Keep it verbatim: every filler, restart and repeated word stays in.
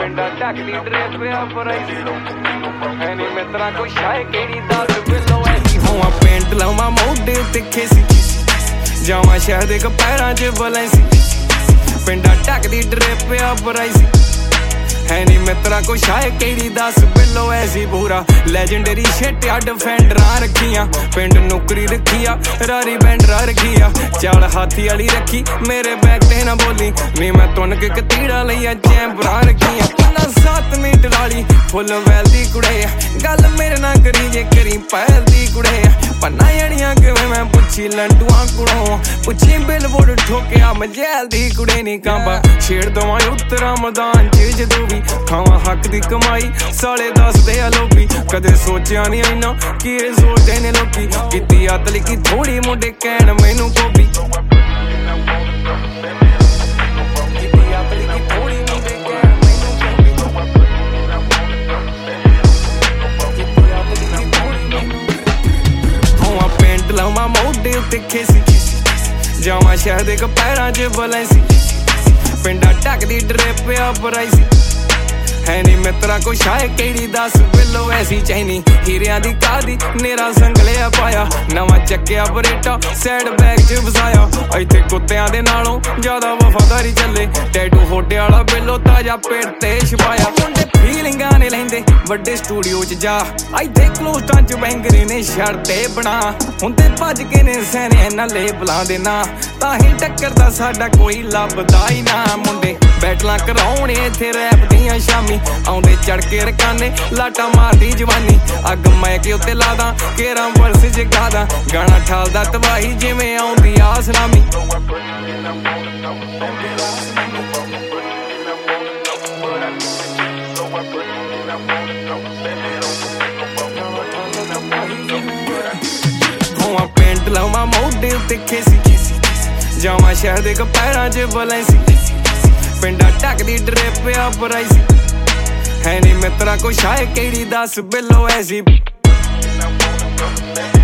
ਪਿੰਡਾ ਢੱਕਦੀ ਡਰੇਪ ਆ ਬਰਾਈ ਹੈ ਨੀ ਮਿੱਤਰਾਂ ਕੋਈ ਸ਼ਾਇ ਕਿਹੜੀ ਦੱਸ ਬਿੱਲੋ ਐਸੀ ਹੋਵਾਂ ਪਿੰਡ ਲਾਵਾਂ ਮੋਢੇ ਉੱਤੇ ਖੇਸੀ ਜਾਵਾਂ ਸ਼ਹਿਰ ਦੇ ਕਪੈਰਾਂ ਚ ਬਲੈਂਸੀ ਪਿੰਡਾ ਢੱਕਦੀ ਡਰੇਪ ਆ ਬਰਾਈ ਹੈ ਨੀ ਮਿੱਤਰਾਂ ਕੋਈ ਸ਼ਾਇ ਕਿਹੜੀ ਦੱਸ ਬਿੱਲੋ ਐਸੀ ਪੂਰਾ ਲੈਜੈਂਡਰੀ ਸ਼ਿਟ ਆ ਡਿਫੈਂਡਰਾਂ ਰੱਖੀਆਂ ਪਿੰਡ ਨੌਕਰੀ ਰੱਖੀ ਆ ਰਾਰੀ ਬੈਂਡਰਾਂ ਰੱਖੀ ਆ ਚਾਲ ਹਾਥੀ ਵਾਲੀ ਰੱਖੀ ਮੇਰੇ ਬੈਗ ਤੇ ਨਾ ਬੋਲੀ ਨੀ ਮੈਂ ਤੁੰਨ ਕੇ ਕਤੀੜਾ ਲਈਆਂ ਚੈਂਪਰਾਂ ਰੱਖੀਆਂ ਨਾ ਸੱਤ ਮਿੰਟ ਵਾਲੀ ਫੁੱਲ ਵੈਲਦੀ ਕੁੜੇ ਗੱਲ ਮੇਰੇ ਨਾਲ ਕਰੀ ਜੇ ਕਰੀ ਪਹਿਲ ਦੀ ਕੁੜੇ ਪੰਨਾ ਜਣੀਆਂ ਕਿਵੇਂ ਮੈਂ ਪੁੱਛੀ ਲੰਡੂਆਂ ਕੁੜੋਂ ਪੁੱਛੀ ਬਿਲਬੋਰਡ ਠੋਕਿਆ ਮਜੈਲ ਦੀ ਕੁੜੇ ਨੀ ਕਾਂਬਾ ਛੇੜ ਦਵਾਂ ਉੱਤਰਾ ਮੈਦਾਨ ਚ ਜਦੋਂ ਵੀ ਖਾਵਾਂ ਹੱਕ ਦੀ ਕਮਾਈ ਸਾਲੇ ਦੱਸਦੇ ਆ ਲੋਕੀ ਕਦੇ ਸੋਚਿਆ ਨੀ ਇੰਨਾ ਕੀ ਇਹ ਸੋਚਦੇ ਨੇ ਲੋਕੀ ਕੀਤੀ ਅਤਲੀ ਕੀ ਥੋੜੀ ਮੁੰਡੇ ਕਹਿਣ ਮੈਨੂੰ ਕੋਪੀ ਲਾਵਾਂ ਮੋਢੇ ਉੱਤੇ ਖੇਸੀ ਜਾਵਾਂ ਸ਼ਹਿਰ ਦੇ ਕਪੈਰਾਂ ਚ ਬਲੈਂਸੀ ਪਿੰਡਾ ਢੱਕਦੀ ਡਰੇਪ ਆ ਬਰਾਈ ਹੈ ਨੀ ਮਿੱਤਰਾਂ ਕੋਈ ਸ਼ਾਇ ਕਿਹੜੀ ਦੱਸ ਬਿੱਲੋ ਐਸੀ ਚੈਨੀ ਹੀਰਿਆਂ ਦੀ ਕਾਦੀ ਨੇਰਾ ਸੰਗਲਿਆ ਪਾਇਆ ਨਵਾਂ ਚੱਕਿਆ ਬਰੇਟਾ ਸੈਡ ਬੈਗ ਚ ਵਸਾਇਆ ਇੱਥੇ ਕੁੱਤਿਆਂ ਦੇ ਨਾਲੋਂ ਜ਼ਿਆਦਾ ਵਫਾਦਾਰੀ ਚੱਲੇ ਟੈਟੂ ਹੋਟੇ ਵਾਲਾ ਬਿੱਲੋ ਤਾਜਾ ਪੇਟ ਤੇ ਛਪਾਇਆ ਮੁੰਡੇ ਫੀਲਿੰਗਾਂ ਨੇ ਲੈਂਦੇ ਵੱਡੇ ਸਟੂਡੀਓ ਚ ਜਾ ਇੱਥੇ ਕਲੋਸਟਾਂ ਚ ਬੈਂਗਰੇ ਨੇ ਸ਼ਰਤੇ ਬਣਾ ਹੁੰਦੇ ਭੱਜ ਕੇ ਨੇ ਸੈਨੇ ਇਹਨਾਂ ਲੇਬਲਾਂ ਦੇ ਨਾਂ ਤਾਂ ਹੀ ਟੱਕਰ ਦਾ ਸਾਡਾ ਕੋਈ ਲੱਭਦਾ ਹੀ ਨਾ ਮੁੰਡੇ ਬੈਟਲਾਂ ਕਰਾਉਣੇ ਇੱਥੇ ਰੈਪ ਦੀਆਂ ਸ਼ਾਮੀ ਆਉਂਦੇ ਚੜ ਕੇ ਰਕਾਨੇ ਲਾਟਾ ਮਾਰਦੀ ਜਵਾਨੀ ਅੱਗ ਮੈਂ ਕਿ ਉੱਤੇ ਲਾਦਾ ਕੇਰਾਂ ਵਰਸ ਜਗਾਦਾ ਗਾਣਾ ਠਾਲਦਾ ਤਬਾਹੀ ਜਿਵੇਂ ਆਉਂਦੀ ਆ ਸੁਨਾਮੀ ਹੋਵਾਂ ਪਿੰਡ ਲਾਵਾਂ ਮੋਢੇ ਉੱਤੇ ਖੇਸੀ ਜਾਵਾਂ ਸ਼ਹਿਰ ਦੇ ਕਪੈਰਾਂ ਚ ਬਲੈਂਸੀ ਪਿੰਡਾ ਢੱਕਦੀ ਡਰੇਪ ਆ ਬਰਾਈ ਹੈ ਨੀ ਮਿੱਤਰਾਂ ਕੋਈ ਸ਼ਾਇ ਕਿਹੜੀ ਦੱਸ ਬਿੱਲੋ ਐਸੀ